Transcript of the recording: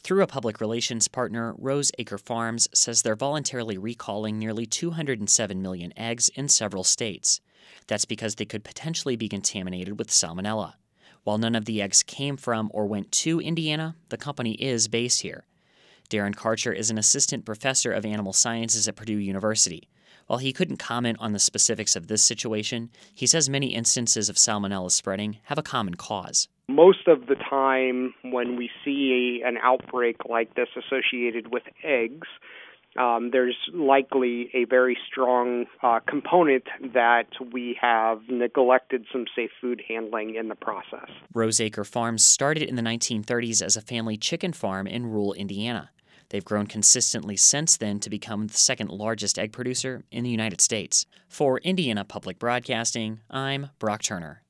Through a public relations partner, Roseacre Farms says they're voluntarily recalling nearly 207 million eggs in several states. That's because they could potentially be contaminated with salmonella. While none of the eggs came from or went to Indiana, the company is based here. Darren Karcher is an assistant professor of animal sciences at Purdue University. While he couldn't comment on the specifics of this situation, he says many instances of salmonella spreading have a common cause. Most of the time when we see an outbreak like this associated with eggs, there's likely a very strong component that we have neglected some safe food handling in the process. Roseacre Farms started in the 1930s as a family chicken farm in rural Indiana. They've grown consistently since then to become the second largest egg producer in the United States. For Indiana Public Broadcasting, I'm Brock Turner.